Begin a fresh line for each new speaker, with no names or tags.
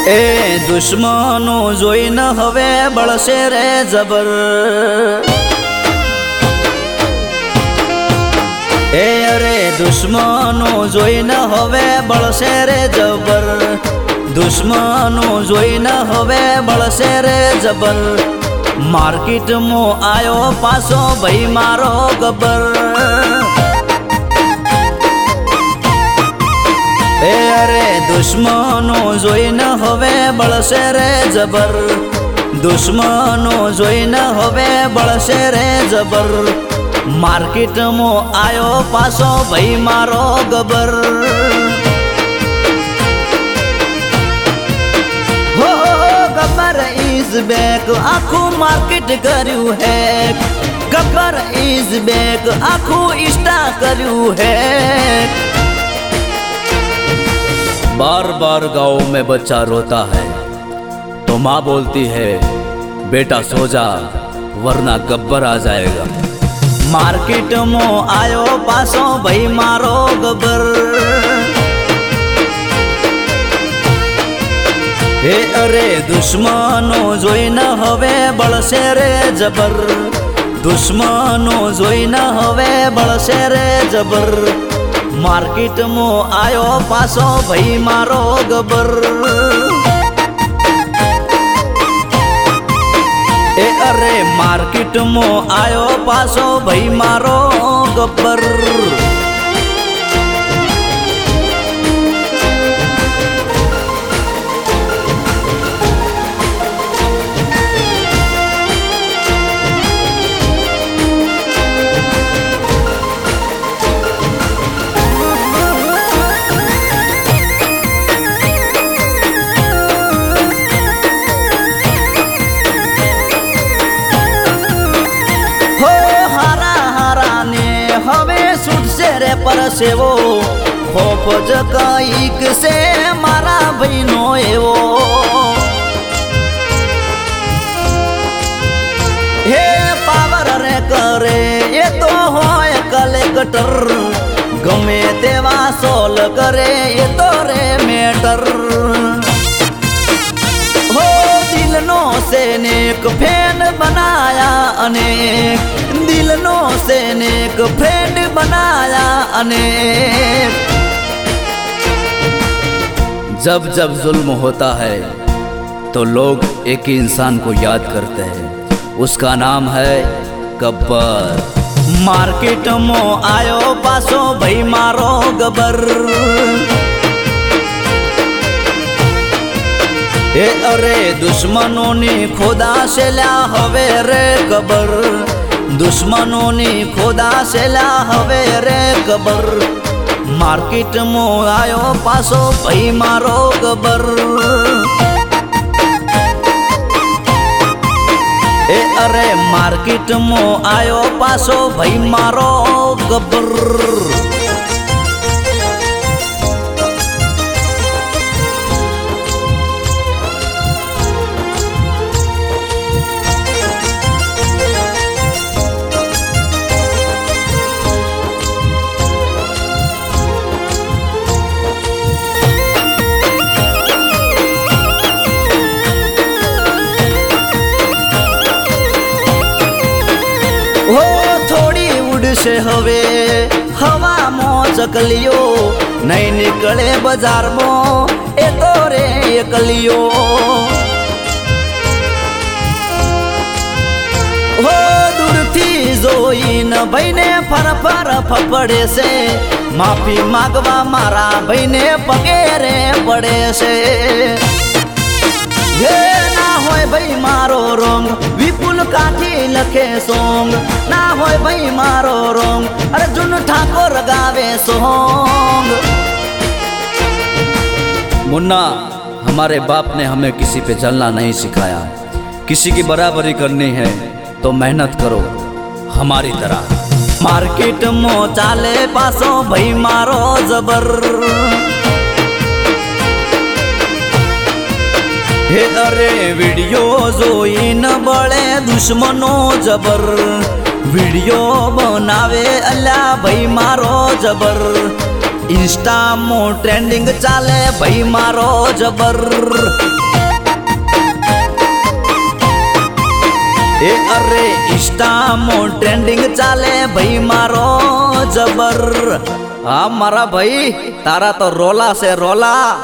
ए दुश्मनो जोईने हवे बळशे रे जबर। ए अरे दुश्मनो जोईने हवे बळशे रे जबर। दुश्मनो जोईने हवे बळशे रे जबर। मार्केट मो आयो पासो भाई मारो गब्बर। ए अरे दुश्मनो जोईने हवे बळशे रे जबर। दुश्मनो जोईने हवे बळशे रे जबर। मार्केट मो आयो पासो भाई मारो गब्बर। हो गब्बर इज बैक आखू मार्केट कर्यु है। गब्बर इज बैक आखू इंस्टा कर्यु है। बार बार गाँव में बच्चा रोता है तो माँ बोलती है बेटा सो जा वरना गब्बर आ जाएगा। मार्केट मो आयो पासो भाई मारो गब्बर। हे अरे दुश्मनो जोईने हवे बळशे रे जबर। दुश्मनो जोईने हवे बळशे रे जबर। मार्केट मो आयो पासो भाई मारो गब्बर। ए अरे मार्केट मो आयो पासो भाई मारो गब्बर। परसेवो खोज कईक से मारा बहनो एवो। हे पावर रे करे ये तो होय कलेक्टर। गमे तेवा सोल करे ये तो रे मेटर। हो दिलनो से नेक फैन बनाया अनेक। दिलनो से नेक फ्रेंड बनाया अनेक। जब जब जुल्म होता है तो लोग एक ही इंसान को याद करते हैं, उसका नाम है गब्बर। मार्केट मो आयो पासो भाई मारो गब्बर। ए अरे दुश्मनों ने खुदा से ल्या हवे रे गब्बर। दुश्मनों ने खुदा से ला हवे रे गब्बर। मार्केट मो आयो पासो भाई मारो गब्बर। ए अरे मार्केट मो आयो पासो भाई मारो गब्बर। हो थोड़ी उड़ से हवे हवा मो चकलियो। नहीं निकले बाजार मो ए तो रे एकलियो। हो दूर थी जोईने भाईने फर फर फपड़े से। माफी मागवा मारा भाईने पगे रे पड़े से। ना होय भाई मारो रोंग विपुल काठी लखे सोंग। ना होय भाई मारो रोंग अर्जुन ठाकुर गावे सोंग। मुन्ना हमारे बाप ने हमें किसी पे जलना नहीं सिखाया। किसी की बराबरी करनी है तो मेहनत करो हमारी तरह। मार्केट मो चाले पासो भाई मारो जबर। हे अरे वीडियो जोईने बळे दुश्मनो जबर। वीडियो बनावे अल्ला भाई मारो जबर। इंस्टाમાં ટ્રેન્ડિંગ ચાલે ભાઈ મારો જબર એ અરે इंस्टाમાં ટ્રેન્ડિંગ ચાલે ભાઈ મારો જબર આ મારા ભાઈ તારા તો રોલા છે રોલા